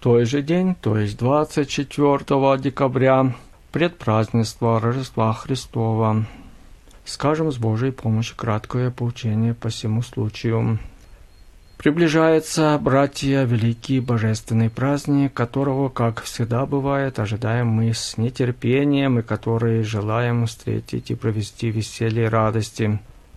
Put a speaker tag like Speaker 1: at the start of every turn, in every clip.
Speaker 1: той же день, то есть 24 декабря, предпразднество Рождества Христова. Скажем с Божьей помощью краткое поучение по всему случаю. Приближается, братья, великий божественный праздник, которого, как всегда бывает, ожидаем мы с нетерпением и который желаем встретить и провести веселье и радости.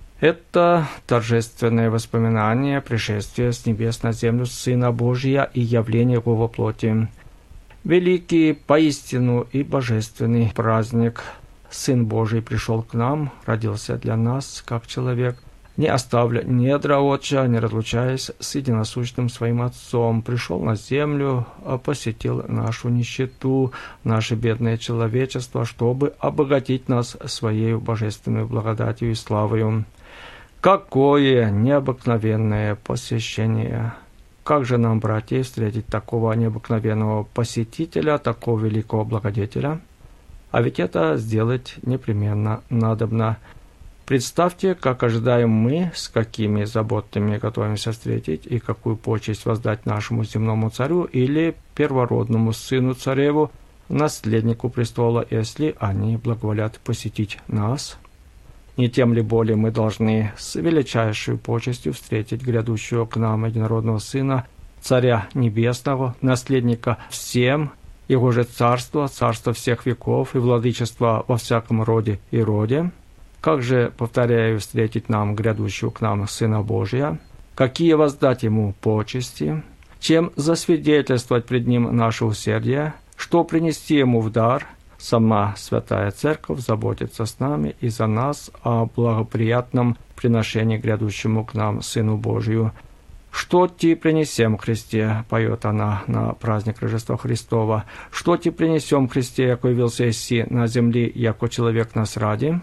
Speaker 1: Это торжественное воспоминание пришествия с небес на землю Сына Божия и явления Его во плоти. Великий, поистину и божественный праздник. Сын Божий пришел к нам, родился для нас, как человек, не оставля недра отча, не разлучаясь с единосущным своим Отцом, пришел на землю, посетил нашу нищету, наше бедное человечество, чтобы обогатить нас своей божественной благодатью и славою. Какое необыкновенное посещение! Как же нам, братья, встретить такого необыкновенного посетителя, такого великого благодетеля? А ведь это сделать непременно надобно. Представьте, как ожидаем мы, с какими заботами готовимся встретить и какую почесть воздать нашему земному царю или первородному сыну цареву, наследнику престола, если они благоволят посетить нас. Не тем ли более мы должны с величайшей почестью встретить грядущего к нам единородного Сына, Царя Небесного, наследника всем, Его же царство, царство всех веков и владычество во всяком роде и роде. Как же, повторяю, встретить нам грядущего к нам Сына Божия? Какие воздать Ему почести? Чем засвидетельствовать пред Ним наше усердие? Что принести Ему в дар? Сама Святая Церковь заботится с нами и за нас о благоприятном приношении грядущему к нам Сыну Божию. «Что ти принесем Христе?» — поет она на праздник Рождества Христова. «Что ти принесем Христе, яко явился еси на земли, яко человек нас ради?»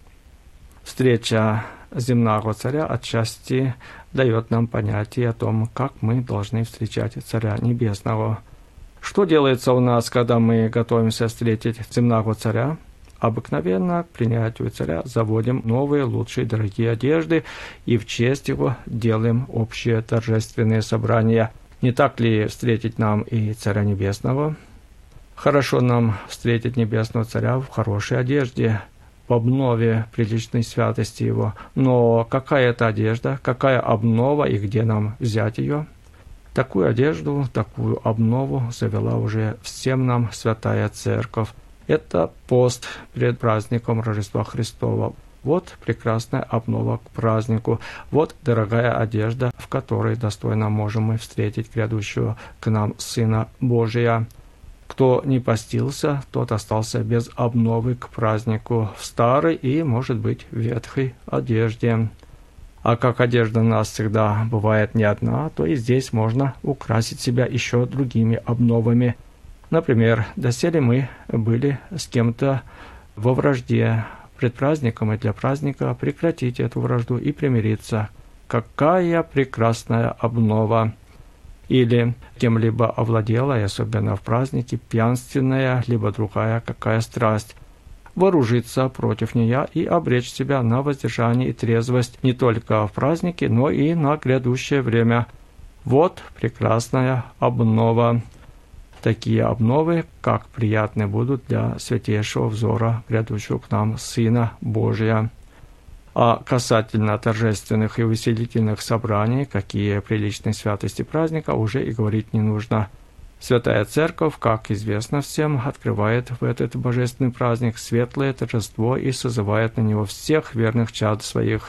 Speaker 1: Встреча земного царя отчасти дает нам понятие о том, как мы должны встречать Царя Небесного. Что делается у нас, когда мы готовимся встретить земного царя? Обыкновенно к принятию царя заводим новые, лучшие, дорогие одежды и в честь его делаем общее торжественное собрание. Не так ли встретить нам и Царя Небесного? Хорошо нам встретить Небесного Царя в хорошей одежде, в обнове приличной святости Его. Но какая это одежда, какая обнова и где нам взять ее? Такую одежду, такую обнову завела уже всем нам Святая Церковь. Это пост перед праздником Рождества Христова. Вот прекрасная обнова к празднику. Вот дорогая одежда, в которой достойно можем мы встретить грядущего к нам Сына Божия. Кто не постился, тот остался без обновы к празднику в старой и, может быть, ветхой одежде. А как одежда у нас всегда бывает не одна, то и здесь можно украсить себя еще другими обновами. Например, доселе мы были с кем-то во вражде. Пред праздником и для праздника прекратить эту вражду и примириться. Какая прекрасная обнова! Или кем-либо овладела, и особенно в празднике, пьянственная, либо другая какая страсть. Вооружиться против нее и обречь себя на воздержание и трезвость не только в празднике, но и на грядущее время. Вот прекрасная обнова. Такие обновы, как приятны будут для святейшего взора грядущего к нам Сына Божия. А касательно торжественных и увеселительных собраний, какие приличные святости праздника, уже и говорить не нужно. Святая Церковь, как известно всем, открывает в этот божественный праздник светлое торжество и созывает на него всех верных чад своих.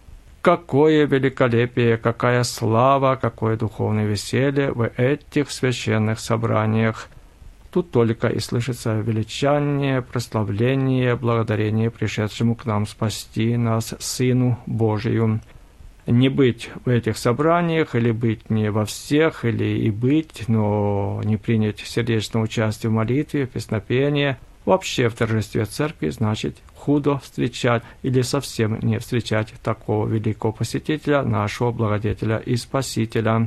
Speaker 1: Какое великолепие, какая слава, какое духовное веселье в этих священных собраниях! Тут только и слышится величание, прославление, благодарение пришедшему к нам спасти нас Сыну Божию. Не быть в этих собраниях, или быть не во всех, или и быть, но не принять сердечного участия в молитве, в песнопении, вообще в торжестве церкви, значит худо встречать или совсем не встречать такого великого посетителя, нашего благодетеля и Спасителя.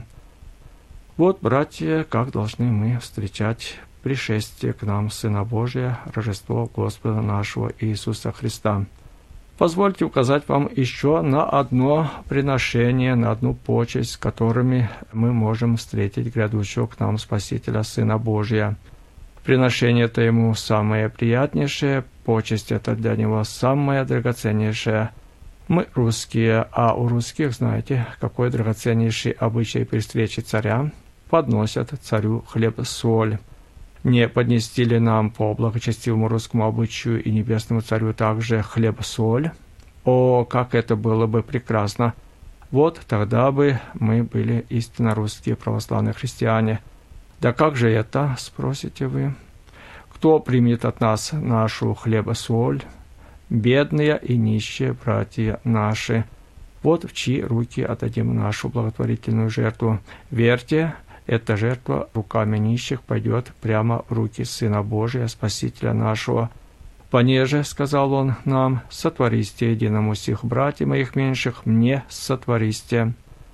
Speaker 1: Вот, братья, как должны мы встречать пришествие к нам Сына Божия, Рождество Господа нашего Иисуса Христа. Позвольте указать вам еще на одно приношение, на одну почесть, с которыми мы можем встретить грядущего к нам Спасителя, Сына Божия. Приношение это Ему самое приятнейшее, почесть это для Него самая драгоценнейшая. Мы русские, а у русских, знаете, какой драгоценнейший обычай при встрече царя? Подносят царю хлеб-соль. Не поднести ли нам по благочестивому русскому обычаю и небесному царю также хлеб-соль? О, как это было бы прекрасно! Вот тогда бы мы были истинно русские православные христиане. Да как же это, спросите вы? Кто примет от нас нашу хлеб-соль? Бедные и нищие братья наши. Вот в чьи руки отдадим нашу благотворительную жертву. Верьте, эта жертва руками нищих пойдет прямо в руки Сына Божия, Спасителя нашего. «Понеже, — сказал Он нам, — сотвористе единому сих братьев моих меньших, мне сотвористе».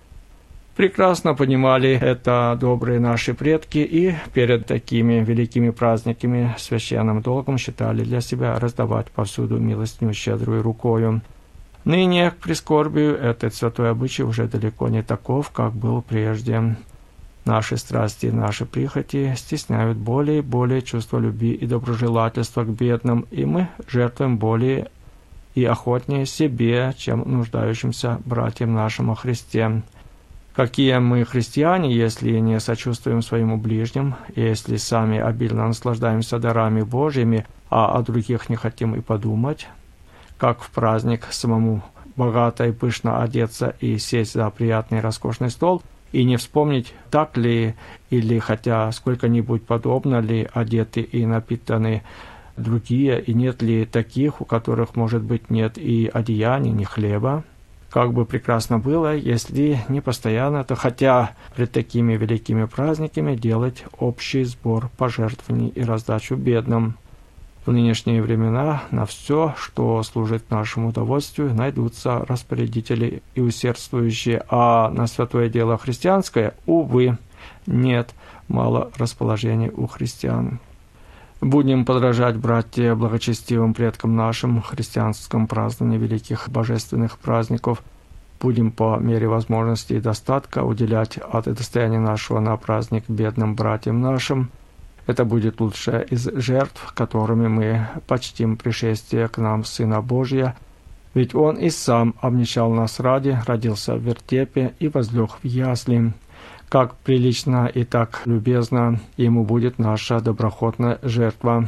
Speaker 1: Прекрасно понимали это добрые наши предки и перед такими великими праздниками священным долгом считали для себя раздавать повсюду милостыню щедрую рукою. Ныне, к прискорбию, этот святой обычай уже далеко не таков, как был прежде. Наши страсти и наши прихоти стесняют более и более чувство любви и доброжелательства к бедным, и мы жертвуем более и охотнее себе, чем нуждающимся братьям нашим во Христе. Какие мы христиане, если не сочувствуем своему ближним, если сами обильно наслаждаемся дарами Божьими, а о других не хотим и подумать? Как в праздник самому богато и пышно одеться и сесть за приятный роскошный стол, и не вспомнить, так ли или хотя сколько-нибудь подобно ли одеты и напитаны другие, и нет ли таких, у которых, может быть, нет и одеяния, ни хлеба? Как бы прекрасно было, если не постоянно, то хотя пред такими великими праздниками делать общий сбор пожертвований и раздачу бедным. В нынешние времена на все, что служит нашему удовольствию, найдутся распорядители и усердствующие, а на святое дело христианское, увы, нет, мало расположения у христиан. Будем подражать, братья, благочестивым предкам нашим в христианском праздновании великих божественных праздников. Будем по мере возможности и достатка уделять от достояния нашего на праздник бедным братьям нашим. Это будет лучшая из жертв, которыми мы почтим пришествие к нам Сына Божия, ведь Он и Сам обнищал нас ради, родился в вертепе и возлег в ясли. Как прилично и так любезно Ему будет наша доброхотная жертва.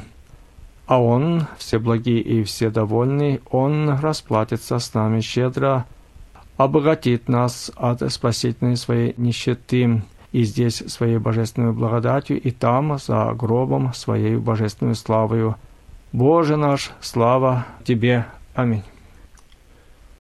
Speaker 1: А Он, всеблагий и вседовольный, Он расплатится с нами щедро, обогатит нас от спасительной своей нищеты, и здесь своей божественной благодатью, и там, за гробом, своей божественной славою. Боже наш, слава Тебе! Аминь.